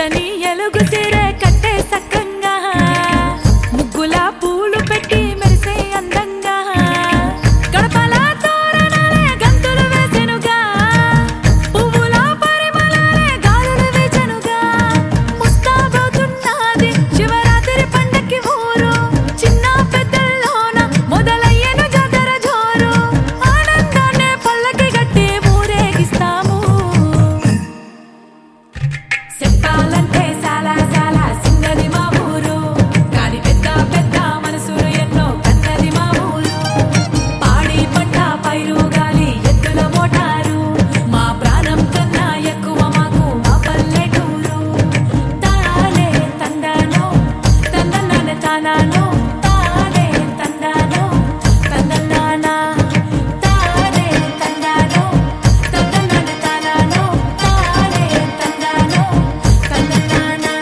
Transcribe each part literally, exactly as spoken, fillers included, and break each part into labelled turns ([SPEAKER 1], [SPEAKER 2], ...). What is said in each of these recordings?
[SPEAKER 1] పచ్చని ఎలుగు సీరే కట్టే సక్కంగా ముగ్గుల పూలు పెట్టి మెరిసే అందంగా గడపల తోరణాలే గంతులు వేసెనుగా పువ్వుల పరిమళాలే గాలులు వీచెనుగా ముస్తాబవుతున్నది శివరాత్రి పండక్కి ఊరు చిన్న పెద్దల్లోన మొదలయ్యను జాతర జోరు ఆనందాన్నే పల్లకి గట్టి ఊరేగిస్తాము చెప్పాలంటే చాలా చాలా సింగది మా ఊరు కాని పెద్ద పెద్ద మనసులు ఎన్నో కన్నది మా ఊరు పాడి పంట పైరు గాలి ఎద్దుల మోటారు మా ప్రాణం కన్నా ఎక్కువ మాకు మా పల్లెటూరు తానే తందానో తందనానే తానానో తానే తందానో తందనానా తానే తందానో తందనానే తానానో తానే తందానో తందనానా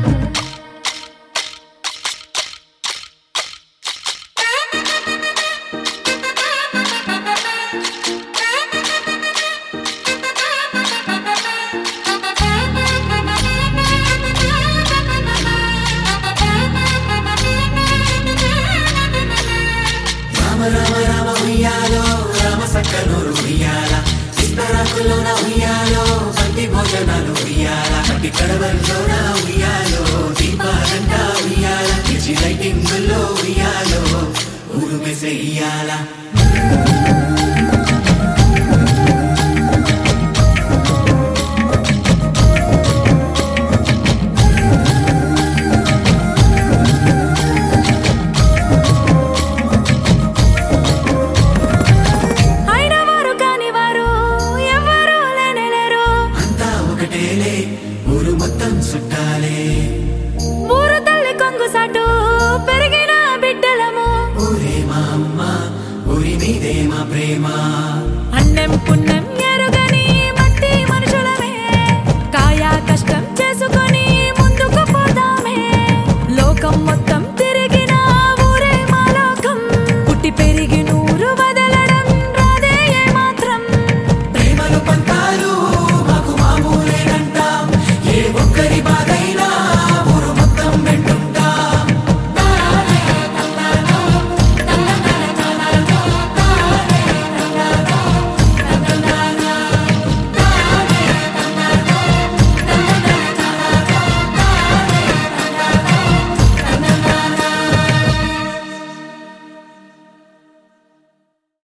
[SPEAKER 2] రామ రామ రామ ఉయ్యాలో రామ సక్కనూరు ఉయ్యాల చిత్తరాకులోన ఉయ్యాలో బంతి భోజనాలు ఉయ్యాల మట్టి కడవల్లోన ఉయ్యాలో దీపాలంట ఉయ్యాల పిచ్చి లైటింగుల్లో ఉయ్యాలో ఊరు మెసే ఇయ్యాల
[SPEAKER 1] అయిన వారు కాని వారు ఎవరు లేనేలేరు
[SPEAKER 2] అంతా ఒకటేలే ఊరు మొత్తం చుట్టాలే